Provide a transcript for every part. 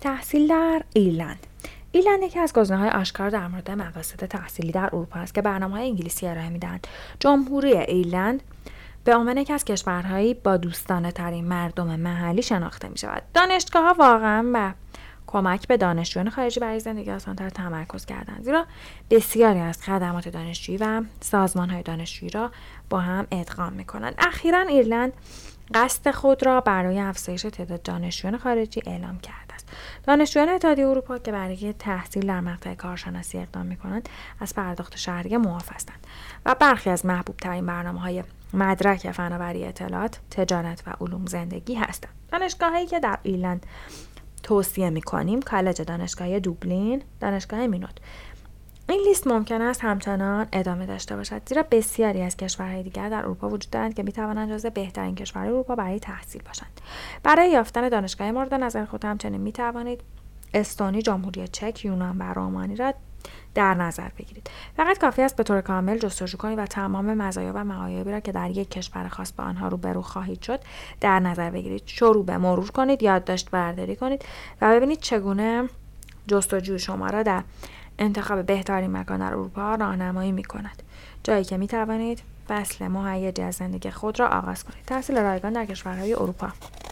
تحصیل در ایرلند. ایرلند یکی از گزینه‌های آشکار در مورد مقاصد تحصیلی در اروپا است که برنامه‌های انگلیسی ارائه می‌دهند. جمهوری ایرلند به عنوان یکی از کشورهایی با دوستانه‌ترین مردم محلی شناخته می‌شود. دانشگاه‌ها واقعاً به کمک به دانشجویان خارجی برای زندگی آسان‌تر تمرکز کردند، زیرا بسیاری از خدمات دانشجویی و سازمان‌های دانشجویی را با هم ادغام می‌کنند. اخیراً ایرلند قصد خود را برای افزایش تعداد دانشجویان خارجی اعلام کرده است. دانشجویان اتحادیه اروپا که برای تحصیل در مقطع کارشناسی اقدام می‌کنند، از پرداخت شهریه معاف هستند و برخی از محبوب‌ترین برنامه‌های مدرک فناوری اطلاعات، تجارت و علوم زندگی هستند. دانشگاه‌هایی که در ایرلند توصیه می‌کنیم: کالج دانشگاهی دوبلین، دانشگاه مینوت. این لیست ممکن است همچنان ادامه داشته باشد، زیرا بسیاری از کشورهای دیگر در اروپا وجود دارند که می‌توانند جزو بهترین کشورهای اروپا برای تحصیل باشند. برای یافتن دانشگاه مورد نظر خود همچنین می‌توانید استونی، جمهوری چک، یونان و رومانی را در نظر بگیرید. فقط کافی است به طور کامل جستجو کنید و تمام مزایا و معایبی را که در یک کشور خاص با آنها روبرو خواهید شد در نظر بگیرید. شروع به مرور کنید، یادداشت برداری کنید و ببینید چگونه جستجوی شما را در انتخاب بهترین مکان در اروپا راهنمایی می‌کند، جایی که می‌توانید فصل مهیجی از زندگی خود را آغاز کنید. تحصیل رایگان در کشورهای اروپا.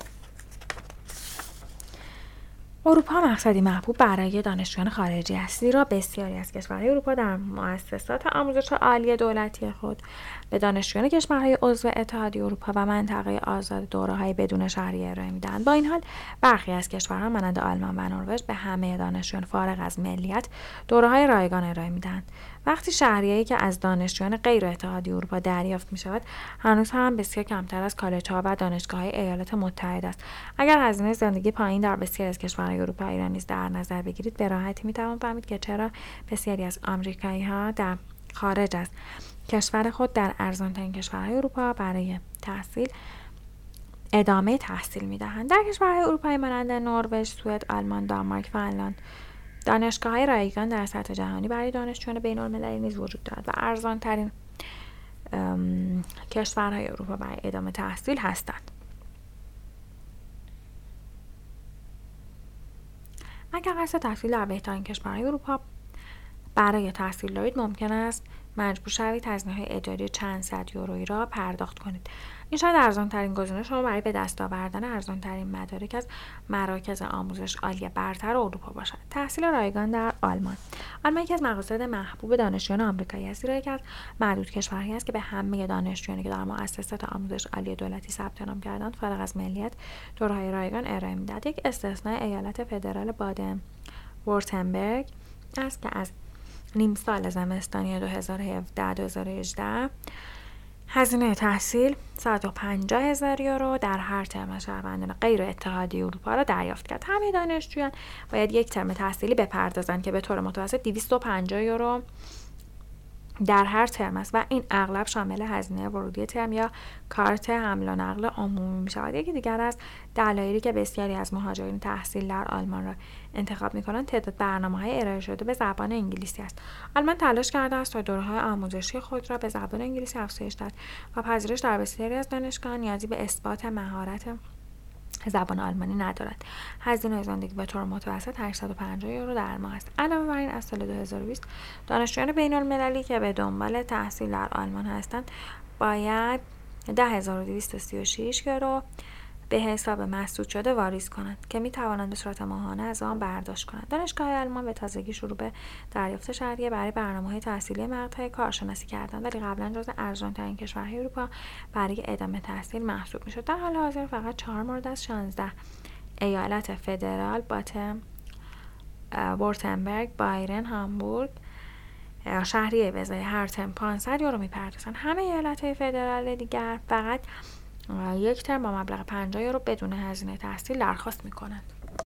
اروپا مقصدی محبوب برای دانشجویان خارجی است، زیرا بسیاری از کشورهای اروپا در مؤسسات آموزش عالی دولتی خود به دانشجویان کشورهای عضو اتحادیه اروپا و منطقه آزاد دوره‌های بدون شهریه ارائه می‌دهند. با این حال برخی از کشورها مانند آلمان و نروژ به همه دانشجویان فارغ از ملیت دوره‌های رایگان ارائه می‌دهند. وقتی شهریه‌ای که از دانشجویان غیر اتحادیه اروپا دریافت می‌شود، هنوز هم بسیار کمتر از کالج‌ها و دانشگاه‌های ایالات متحده است. اگر هزینه زندگی پایین در بسیاری از کشورهای اروپا ایران نیز در نظر بگیرید، به راحتی می‌توان فهمید که چرا بسیاری از آمریکایی‌ها در خارج از کشور خود در ارزان‌ترین کشورهای اروپا برای تحصیل ادامه تحصیل می‌دهند. در کشورهای اروپایی مانند نروژ، سوئد، آلمان، دانمارک، فنلاند دانشگاه‌های رایگان در سطح جهانی برای دانشجویان بین‌المللی نیز وجود دارد و ارزان‌ترین کشورهای اروپا برای ادامه تحصیل هستند. اگر قصد تحصیل در بهترین کشورهای اروپا برای تحصیل دارید، ممکن است مجبور شوید هزینه‌های اداری چند صد یورویی را پرداخت کنید. این شاید ارزان‌ترین گزینه شما برای به دست آوردن ارزان‌ترین مدارک از مراکز آموزش عالی برتر اروپا باشد. تحصیل رایگان در آلمان. آلمان یکی از مقاصد محبوب دانشجویان آمریکایی است، زیرا یکی از معدود کشورهایی است که به همه دانشجویانی که در مؤسسات آموزش عالی دولتی ثبت نام کردند فارغ از ملیت دوره‌های رایگان ارائه می‌دهد. یک استثناء ایالت فدرال بادن ورتنبرگ است که از نیم سال زمستانی 2017-2018 هزینه تحصیل 150,000 یورو در هر ترم شهروندان غیر اتحادیه اروپا را دریافت کرد. همه دانشجویان باید یک ترم تحصیلی بپردازند که به طور متوسط 250 یورو در هر ترم است و این اغلب شامل هزینه ورودی ترم یا کارت حمل و نقل عمومی می شود. یکی دیگر از دلایلی که بسیاری از مهاجرین تحصیل در آلمان را انتخاب می کنند تعداد برنامه‌های ارائه شده به زبان انگلیسی است. آلمان تلاش کرده است تا دوره‌های آموزشی خود را به زبان انگلیسی افزایش دهد و پذیرش در بسیاری از دانشگاه‌ها نیازی به اثبات مهارت زبان آلمانی ندارد. هزینه زندگی به طور متوسط 850 یورو در ماه است. علاوه بر این، از سال 2020 دانشجویان بین‌المللی که به دنبال تحصیل در آلمان هستند باید 10,236 یورو به حساب مسدود شده واریز کنند که می توانند به صورت ماهانه از آن برداشت کنند. دانشگاه آلمان به تازگی شروع به دریافت شهریه برای برنامه‌های تحصیلی مقطع کارشناسی کردند، ولی قبلا جزو ارزان‌ترین کشورهای اروپا برای ادامه تحصیل محسوب می‌شد. در حال حاضر فقط 4 مورد از 16 ایالت فدرال بادن ورتنبرگ، بایرن، هامبورگ شهریه به ازای هر ترم 500 یورو می‌پردازند. همه ایالت‌های فدرال دیگر فقط یک ترم با مبلغ 50 یورو بدون هزینه تحصیل درخواست می‌کنند.